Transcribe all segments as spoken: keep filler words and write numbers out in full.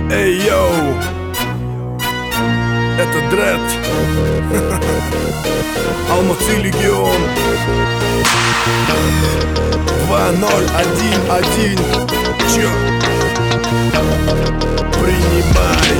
Эй, йоу, это Дред. Алматы Легион. Два ноль один один. Чё? Принимай.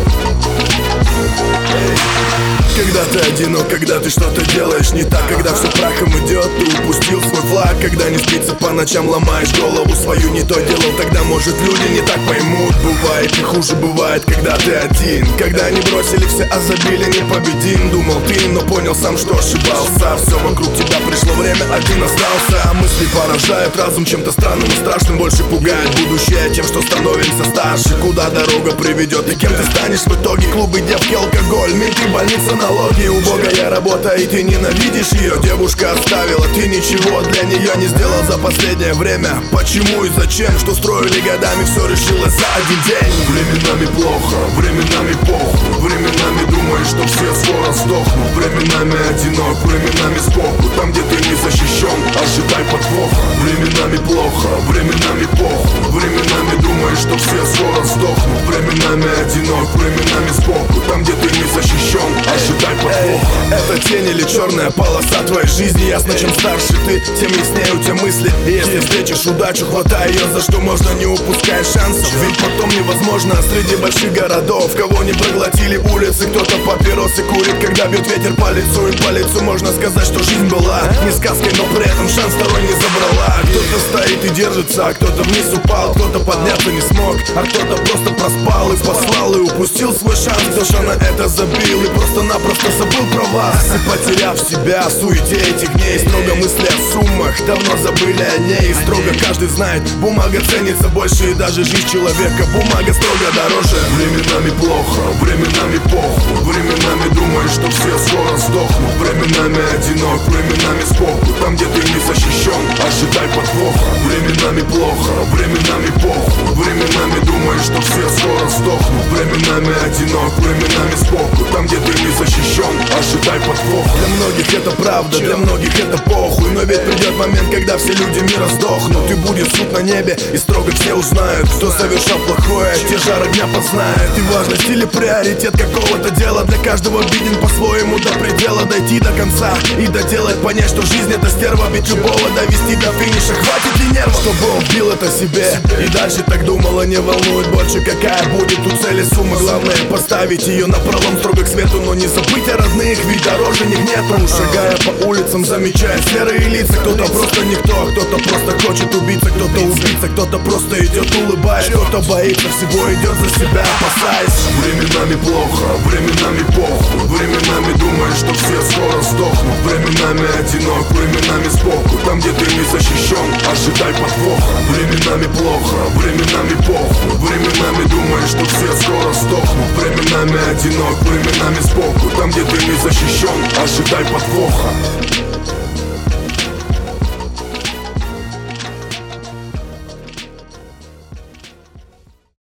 Эй. Когда ты одинок, когда ты что-то делаешь не так, когда все прахом идет, ты упустил свой флаг. Когда не спится по ночам, ломаешь голову свою, не то делал, тогда может люди не так поймут. Бывает и хуже бывает, когда ты один. Когда они бросили все, а забили непобедим. Думал ты, но понял сам, что ошибался. Все вокруг тебя пришло время, один остался. А мысли поражают разум чем-то странным и страшным. Больше пугает будущее тем, что становимся старше. Куда дорога приведет и кем ты станешь в итоге? Клубы, девки, алкоголь, менты, больница, налоги. Убогая работа и ты ненавидишь ее. Девушка оставила, ты ничего для нее не сделал за последнее время. Почему и зачем? Что строили годами, все решилось за один день. Временами плохо, временами похуй. Временами думаешь, что все скоро сдохнут. Временами одинок, временами сбоку. Там, где ты не защищен, ожидай подвоха. Временами плохо, временами похуй. Временами думаешь, что все скоро сдохнут. Временами одинок, временами сбоку. Там, где ты не защищен, ожидай подвоха. Эй, это тень или черная полоса твоей жизни. Ясно, чем старше ты, тем яснее у тебя мысли. И если встретишь удачу, хватай ее, за что можно, не упускай шансов. Ведь потом невозможно среди больших городов. Кого не проглотили улицы, кто-то папиросы курит, когда бьет ветер по лицу. И по лицу можно сказать, что жизнь была не сказкой, но при этом шанс второй не забрала. Кто-то стоит и держится, а кто-то вниз упал. Кто-то подняться не смог, а кто-то просто проспал и послал, и упустил свой шанс. Кто-то на это забил и просто-напросто забыл про вас. И потеряв себя в суете этих дней, строго мысли о суммах, давно забыли о ней. И строго каждый знает, бумага ценится больше, и даже жизнь человека бумага строго дороже. Временами плохо, временами похуй. Временами думаешь, что все скоро сдохнут. Временами одинок, временами сбоку. Там, где ты не защищен, ожидай подвоха. Временами плохо, временами похуй. Временами думаешь, что все скоро сдохнут. Временами одинок, временами сбоку. Там, где ты не защищен, ожидай подвоха. Для многих это правда, для многих это похуй. Но ведь придет момент, когда все люди мира сдохнут. И будет суд на небе, и строго все узнают, кто совершал плохое, те жар огня познает. И важность или приоритет какого-то дела для каждого виден по-своему до предела. Дойти до конца и доделать, понять, что жизнь это стерва. Ведь любого довести до финиша хватит ли нервов, чтобы он вбил это себе. И дальше так думала, не волнует больше, какая будет у цели сумма. Главное поставить ее на пролом строго к свету, но не забыть о родных, ведь дороже них нету. Шагая по улицам, замечая серые лица. Кто-то просто никто, а кто-то просто хочет убиться. Кто-то убийца, кто-то просто идет улыбаясь. Кто-то боится всего, идет за себя, опасаясь. Временами плохо, временами похуй. Временами думаешь, что все скоро сдохнут. Временами одинок, временами сбоку. Там, где ты не защищен, ожидай подвоха. Временами плохо, временами похуй. Временами думаешь, что все скоро сдохнут. Временами одинок, временами сбоку. Там, где ты не защищен, ожидай подвоха.